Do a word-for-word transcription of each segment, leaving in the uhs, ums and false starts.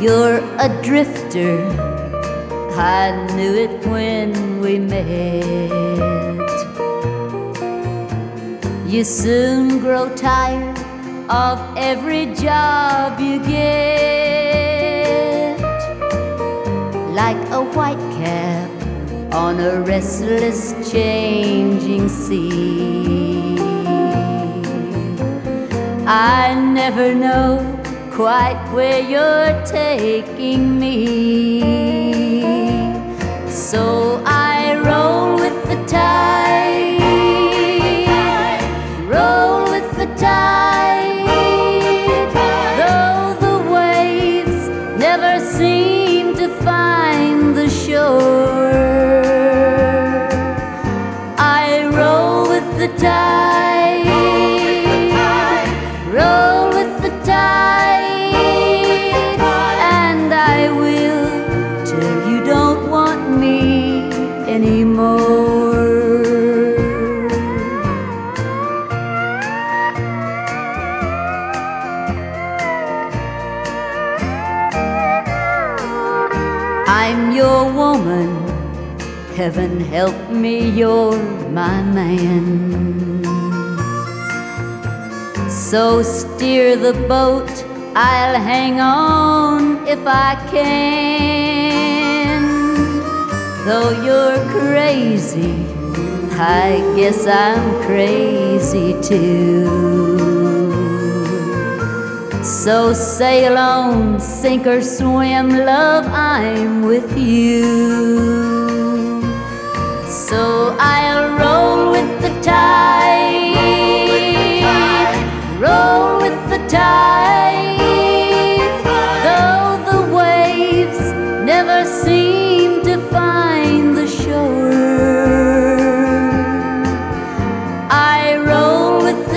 You're a drifter, I knew it when we met. You soon grow tired of every job you get, like a white cap on a restless changing sea. I never know quite where you're taking me, so I roll with the tide, roll with the tide, though the waves never seem to find the shore. I roll with the tide, roll with the tide, and I will till you don't want me anymore. I'm your woman, heaven help me, you're my man. So steer the boat, I'll hang on if I can. Though you're crazy, I guess I'm crazy too. So sail on, sink or swim, love, I'm with you. So I'll roll with the tide, roll with the tide, though the waves never seem to find the shore. I roll with the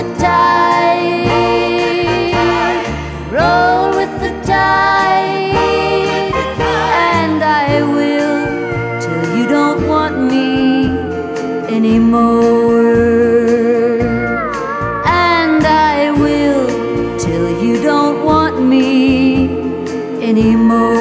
tide, roll with the tide, and I will till you don't want me anymore. And I will till you don't want me anymore.